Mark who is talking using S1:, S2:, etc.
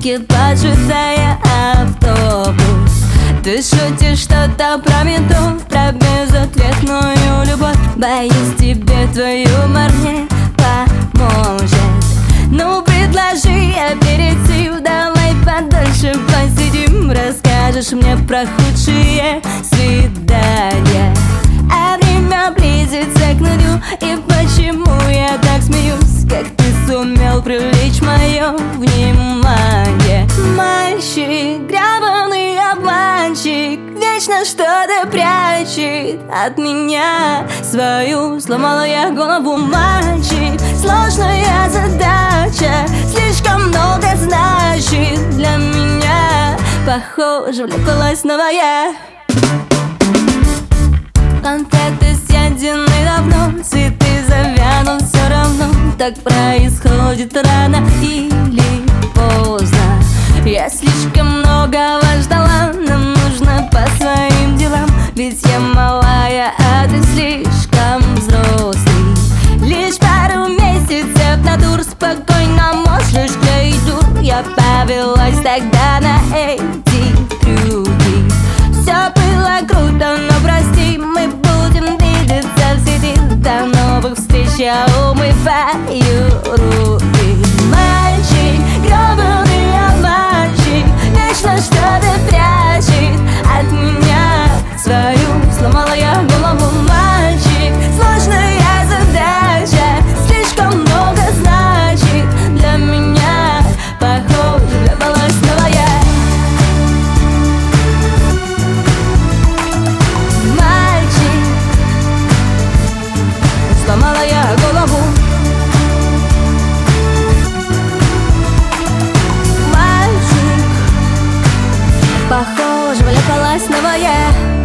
S1: руки, поджидая автобус. Ты шутишь что-то про ментов, про безответную любовь. Боюсь, тебе твой юмор не поможет. Ну, предложи аперитив, давай подольше посидим. Расскажешь мне про худшие свидания. А время близится к нулю, и почему я так смеюсь? Как ты сумел привлечь мое внимание? Мальчик, гребаный обманщик, вечно что-то прячет от меня. Свою сломала я голову, мальчик. Сложная задача, слишком много значит для меня. Похоже, влюбилась снова я. Конфеты съедены давно, цветы завянут все равно. Так происходит рано или поздно. Я слишком многого ждала, нам нужно по своим делам. Ведь я малая, а ты слишком взрослый. Лишь пару месяцев на тур, спокойно можешь клеить дур. Я повелась тогда на эти трюки. Все было круто, но прости, мы будем видеться в сети. До новых встреч, я умываю руки. Мальчик, гребаный обманщик, вечно что-то прячет от меня. Свою сломала я голову, мальчик. Сложная задача, слишком много значит для меня. Похоже, влюбилась снова я. Мальчик, сломала я голову. Мальчик, похоже, влюбилась снова я.